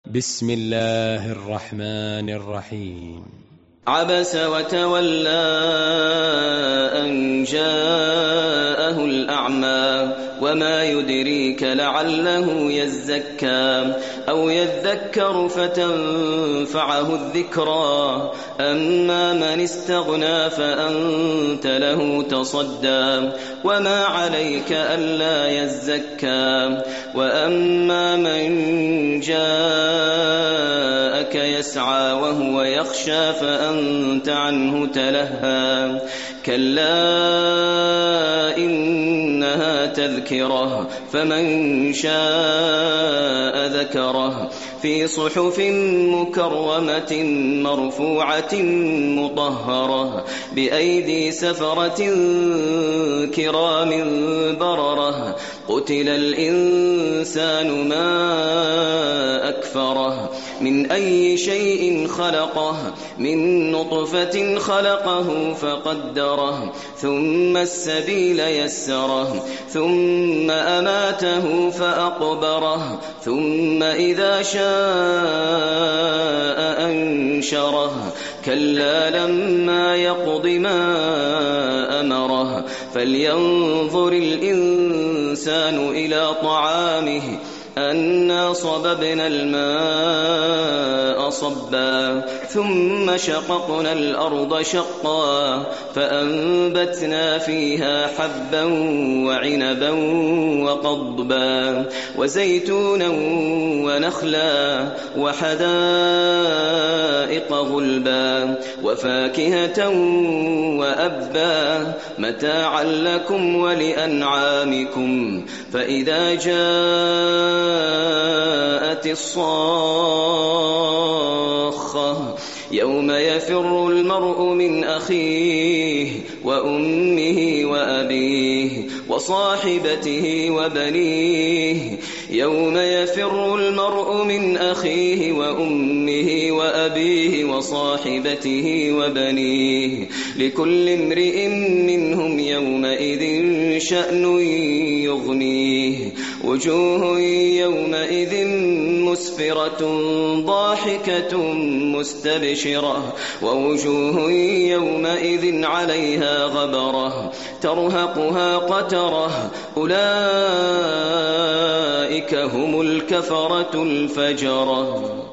بسم الله الرحمن الرحيم. عبس وتولى أن جاءه الأعمى وما يدريك لعله يزكى أو يذكر فتنفعه الذكرى أما من استغنى فأنت له تصدى وما عليك ألا يزكى وأما من جاءك يسعى وهو يخشى فأنت عنه تلهى كلا إنها تذكرة فمن شاء ذكره في صحف مكرمة مرفوعة مطهرة بأيدي سفرة كرام بررة قتل الإنسان ما أكفره من أي شيء خلقه من نطفة خلقه فقدره ثم السبيل يسره ثم أماته فأقبره ثم إذا شاء أنشره كلا لما يقض ما أمره فلينظر الإنسان إلى طعامه أنا صببنا الماء صبا ثم شققنا الأرض شقا فأنبتنا فيها حبا وعنبا وقضبا وزيتونا ونخلا وحدائق غلبا وفاكهة وأبا متاعا لكم ولأنعامكم فإذا جاءت الصاخة يوم يفر المرء من أخيه وأمه وأبيه وصاحبته وبنيه يوم يفر المرء من أخيه وأمه وأبيه وصاحبته وبنيه لكل امرئ منهم يومئذ شأن يغنيه وجوه يومئذ مسفرة ضاحكة مستبشرة ووجوه يومئذ عليها غبرة ترهقها قترة أولئك هم الكفرة الفجرة.